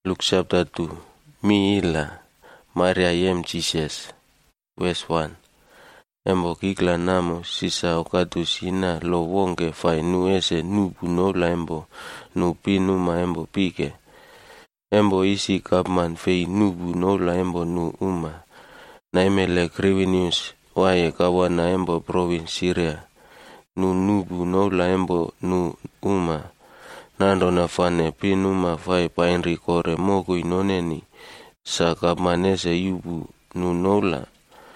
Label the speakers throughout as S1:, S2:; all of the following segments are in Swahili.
S1: Luke chapter 2. Mi ila Maria yem Jesus. Verse 1. Embo kikla namo sisa okatu sina lo wonge fai nu ese nubu nola embo nu pinu ma embo pike. Embo isi kapman fei nubu nola embo nu uma. Naimele Quirinius waye kawana embo province Syria. Nu nubu nola embo nu uma. Nando nafane pinu ma fai painri kore mogu inoneni sa kapmanese yubu nu nola.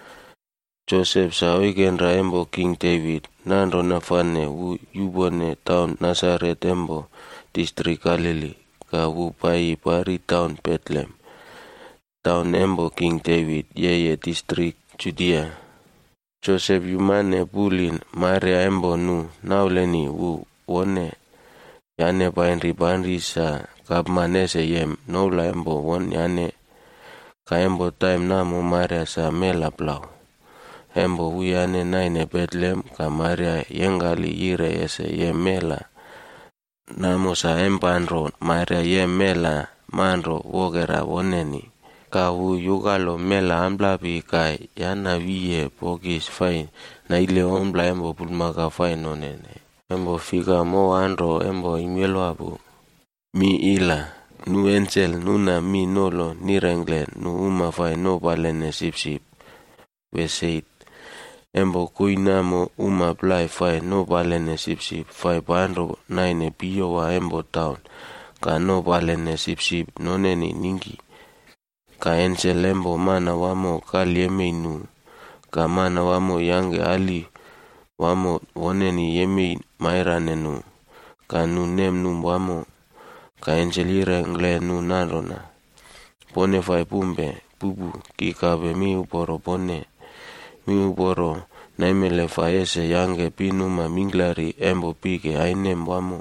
S1: Joseph sa oikenra embo King David, nando nafane wu yubone town Nazareth embo district Galilee, ka wu pai pari town Bethlehem. Town embo King David, yeye district Judea. Joseph yumane bulin Maria embo nu nauleni wu wone. Yane painri sa kapmanese yem nola embo won yane. Ka embo time namo Maria sa mela blau. Embo huyane naine Bethlehem ka Maria yengali yire ese yemela. Namo sa empandro Maria yemela mandro wogera woneni. Ka hu yugalo mela amblabi ka yana wiye pokis fai na ile ombla embo pulmaka fai nonene. Embo fika mo andro embo imelo abu. Mi ila nu angel nuna mi nolo nirengle nu uma fai no balene sip. Verse 8. Embo kuinamo uma plai fai no balene sip fai bandro naine piyo wa embo town. Ka no balene sip noneni ningi. Ka angel embo mana wamo kalieme inu. Ka mana wamo yange ali wamo woneni yemi mairanenu. Ka nu nem nu wamo. Ka angel irengle nu narona. Pone fai pumbe bubu kikabe mi uporo pone. Mi uporo naimele faese yange pinu ma minglari embo pike ainem wamo.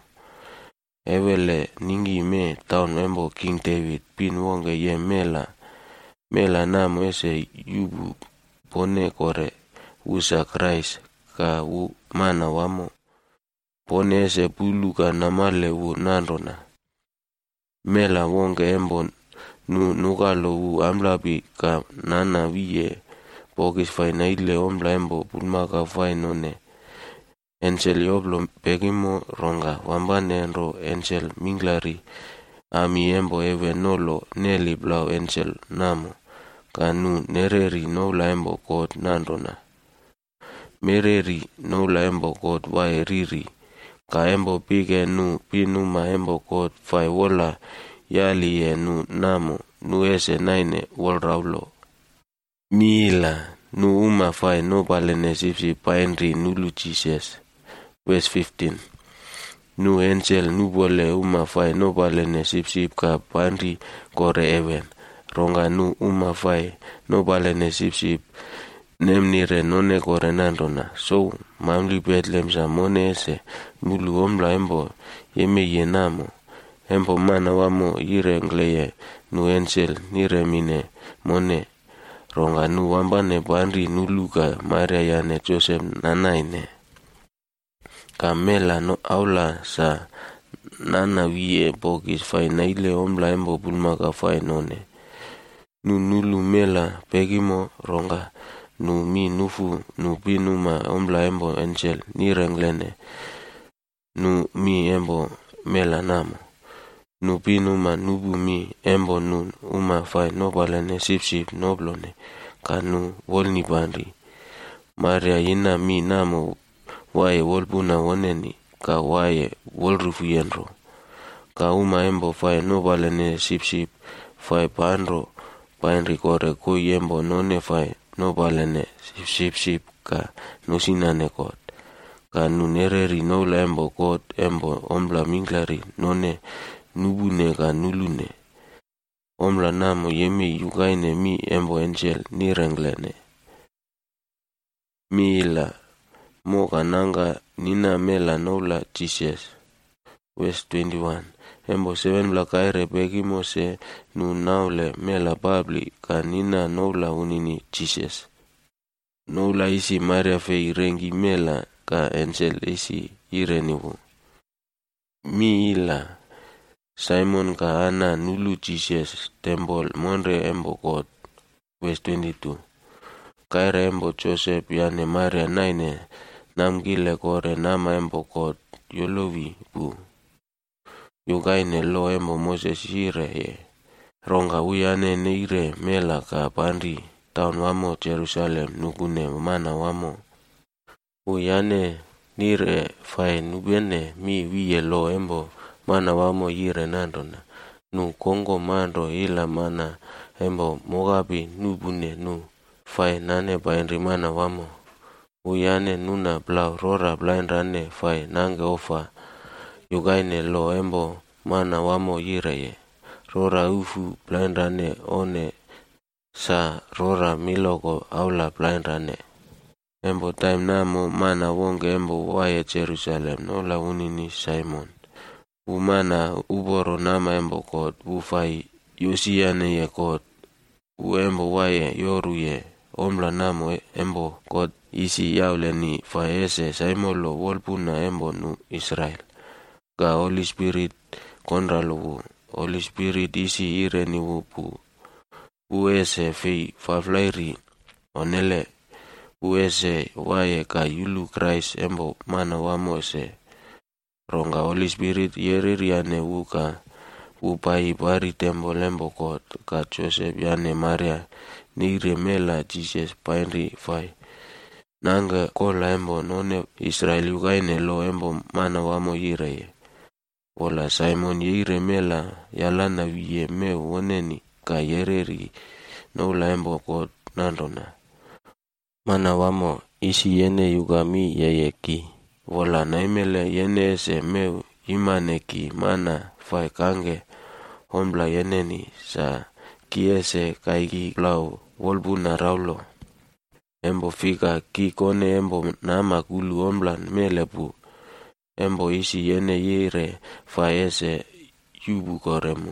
S1: Ewele ningi me town embo King David pin wonge ye mela. Mela namo ese yubu pone kore usa Christ ka wu mana wamo. Pone ese pulu ka namale wu nandona. Mela wonge embo nukalo wu amlabi ka nana wiye. Pokis fai na ile ombla embo pulmaka fai none. Angel yoblo pegimo ronga wambane enro angel minglari. Ami embo ewe nolo neli blau angel namo. Kanu nereri nola embo god nandona. Mereri nola embo god wae riri. Ka embo pige nu pinu ma embo god fai wola yali e nu namo. Nu ese naine wol raulo. Mila nu uma fai no balene sipsi painri nulu Jesus. Verse 15. Nu angel nu bole uma fai no balene sipsi ka painri kore ewen. Ronga nu uma fai no balene sipsi nemnire none kore nandona. So mamli Bethlehem sa mone ese mulu omla embo yeme yenamo. Embo mana wamo ire ngleye nu angel nire mine mone. Ronga nu wambane bandri nuluka Maria yane Joseph nanaine. Kamela no aula sa nana wiye pokis fai na ile omla embo pulmaka fai none. Nu nulu mela pegimo ronga nu mi nufu nu pinu ma omla embo angel nirenglene. Nu mi embo mela namo. Nu pinu ma nubu mi embo nun uma fai no balene sip noblone. Ka nu wolni bandri. Maria ina mi namo wae wolpuna woneni. Ka wae wolrufu yenro. Ka uma embo fai no balene sip fai pandro. Painri kore kui embo none fai no balene sip ka nusinane kot. Ka nu nereri nola embo kot embo ombla minglari none nubune ka nulune. Omla namo yemi yukaine mi embo angel nirenglene. Mi ila mo kananga nina mela nola Jesus. Verse 21. Embo 7 blakaire pegimo se nu naule mela babli ka nina nola unini Jesus. Nola isi Maria fei rengi mela ka angel isi irenivu. Mi ila Simon ka ana nulu Jesus temple monre embo God. Verse 22. Kaira embo Joseph yane Maria naine namgile kore nama embo God yolovi bu. Yugaine lo embo Moses ire ye. Ronga uyane neire mela ka pandi taun wamo Jerusalem nugune mana wamo. Uyane nire fai nubene mi wiye lo embo mana wamo yire nandona. Nu kongo mando ila mana embo mogabi nubune nu fai nane bainri mana wamo. Uyane nuna blau rora blainrane fai nange ofa. Yugaine lo embo mana wamo yire ye. Rora ufu blainrane one sa rora miloko aula blainrane. Embo time namo mana wonge embo waye Jerusalem nola unini Simon. Umana uboro nama embo God ufai yosiane ye God. Embo waye yoru ye omla namo embo God isi yaule ni faese Simon lo wolpuna embo nu Israel. Ga Holy Spirit konra lo Holy Spirit isi ire ni wupu. Uese fei faflairi onele. Uese waye ka yulu Christ embo mana wamo se. Ronga Holy Spirit yeririane wuka. Upai bari tembo lembo God ka Joseph yane Maria nire mela Jesus painri fai. Nanga kola embo none Israel yugaine lo embo mana wamo yire. Ola Simon yire mela yalana wiye me woneni ka yereri nola embo God nandona. Mana wamo isi yene yugami yeyeki. Wola naimele yene ese meu imaneki mana fai kange hombla yeneni sa kiese kaigi blau wolbuna raulo. Embo fika ki kone embo nama gulu homblan melepu. Embo isi yene yire fai ese yubu koremu.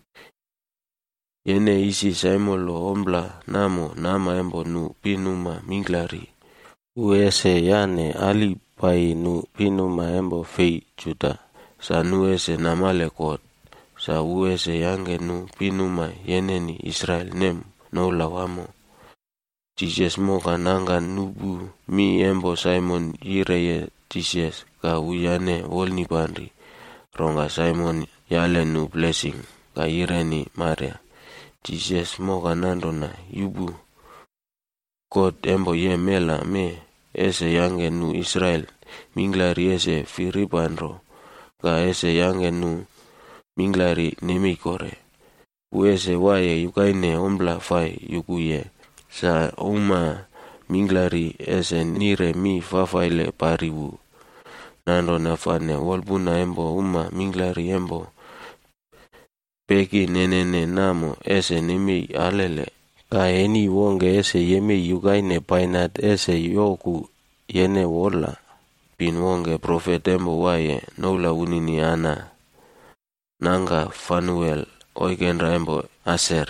S1: Yene isi Simolo hombla nama embo nu pinuma minglari. Uese yane ali pai nu pinuma embo fei juta. Sa nuese namale kot. Sa uese yange nu pinuma yeneni Israel nem no lawamo. Jesus mo kananga nubu mi embo Simon yireye Jesus ka uyane wolni bandri. Ronga Simon yale nu blessing ka yireni Maria. Jesus mo kanandona yubu. God embo ye mela me ese yange nu Israel minglari ese firipandro ka ese yange nu minglari nimikore. Uese waye yukaine ombla fai yukuye sa uma minglari ese nire mi fafaile paribu. Nando nafane wolbuna embo uma minglari embo peki nenene namo ese nimi alele. Ka eni wonge ese yeme yugaine painat ese yoku yene wola. Pin wonge profet embo waye nola unini ana. Nanga Fanuel oikenra embo Aser.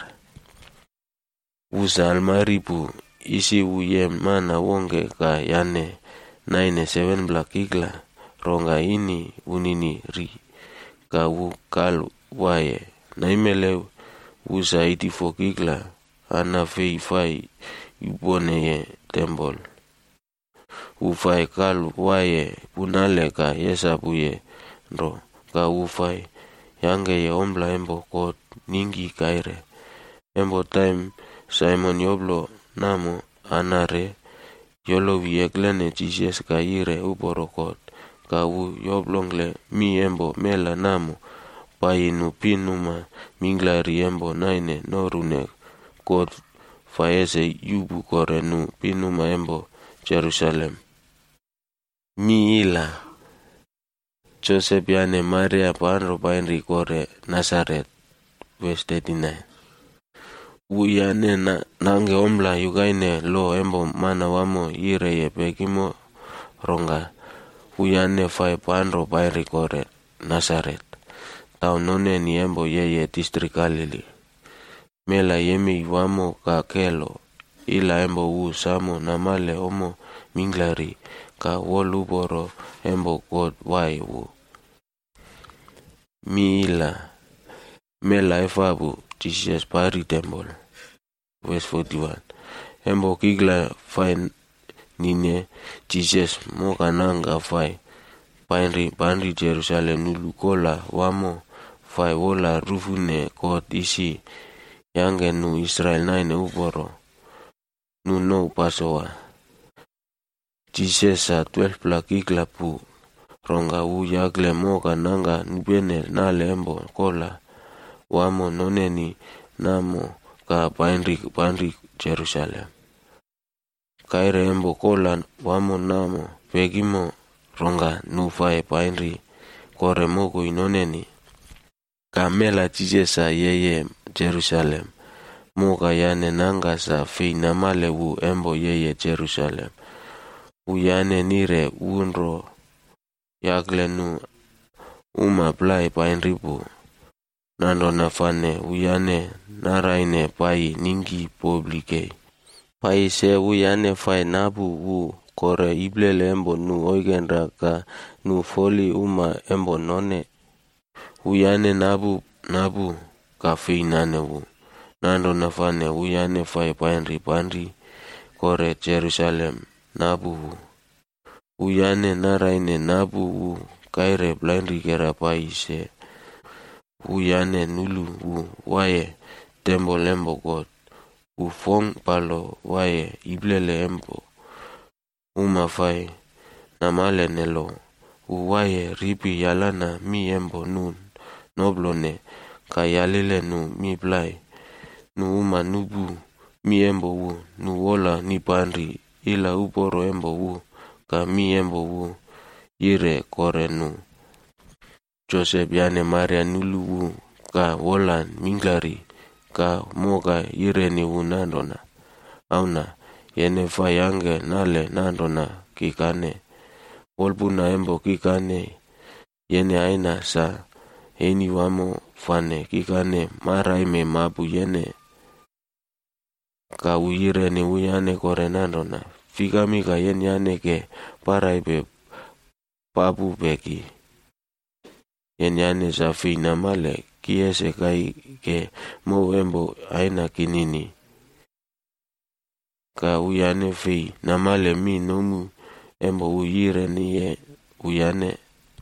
S1: Usa almaripu isi uye mana wonge ka yane 97 blakigla. Ronga ini unini ri. Ka kalu waye. Naimele usa 84 gigla. Ana fei fai yubone ye tembol. Ufai kalu waye punale ka yesabuye ro ka ufai yange ye ombla embo kot ningi kaire. Embo time Simon yoblo namo anare yolo vieglene Jesus ka ire uborokot ka u yoblongle mi embo mela namo painu pinuma minglari embo naine norune God faese yubu korenu pinuma embo Jerusalem. Mi ila Joseph yane Maria panro painri kore Nazaret. Verse 39. Uyane nange omla yugaine lo embo mana wamo yire ye pekimo ronga. Uyane fai panro painri kore Nazaret. Tau none ni embo yeye district Galilee. Mela yemi wamo ka kelo. Ila embo usamo namale omo minglari ka woluboro embo God wai wu. Mi ila mela efabu Jesus pari temple. Verse 41. Embo kigla fai nine Jesus moka nanga fai panri Jerusalem nulukola wamo fai wola rufune kot isi yange nu Israel naine uporo nu no pasoa. Jesus sa 12 kigla pu ronga yagle moka nanga nubene nale embo kola wamo noneni namo ka panri Jerusalem. Kaire embo kola wamo namo pegimo ronga nufai panri kore moko inoneni kamela Jesus yeye Jerusalem moka yane nanga sa fi namale wu embo yeye Jerusalem uyane nire unro yagle nu plai panri pu nando nafane uyane naraine pai ningi publike pai se uyane fai nabu wu kore iblele embo nu oigenra ka nu foli embo none uyane nabu ka feinane wu nando nafane uyane fai panri kore Jerusalem nabu wu uyane naraine nabu wu kaire blindri kera pai se uyane nulu wu waye tembo lembo God ufong palo waye iblele embo fai namale nelo uwaye ripi yalana mi embo nun noblone kayalile nu mi plai nu nubu mi embo wu nu wola ni panri ila uporo embo wu ka mi embo wu ire kore nu Joseph yane Maria nulu wu ka wola minglari ka moka ire ni wu nandona auna yene fayange nale nandona kikane wolpuna embo kikane yene aina sa eni wamo fane kikane maraime mabu yene ka uyire ni uyane kore nandona fikami ka yene yane ke paraibe pabu beki yene yane sa fina male kiese kai ke mo embo aina kinini ka uyane fi namale mi nomu embo uyire niye uyane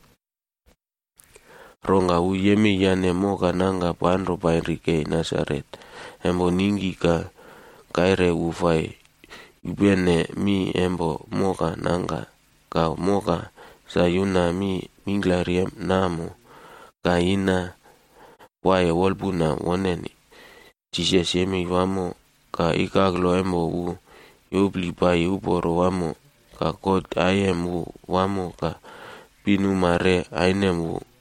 S1: ronga uyemi yane moka nanga panro painrike Nazaret embo ningi ka kaire ufai ubene mi embo moka nanga ka moka sayuna mi minglari namo ka ina wae wolpuna woneni Jesus yemi wamo ka ikaglo embo wu yubli pai uporo wamo ka kot ayem wu wamo ka pinu mare ainem wu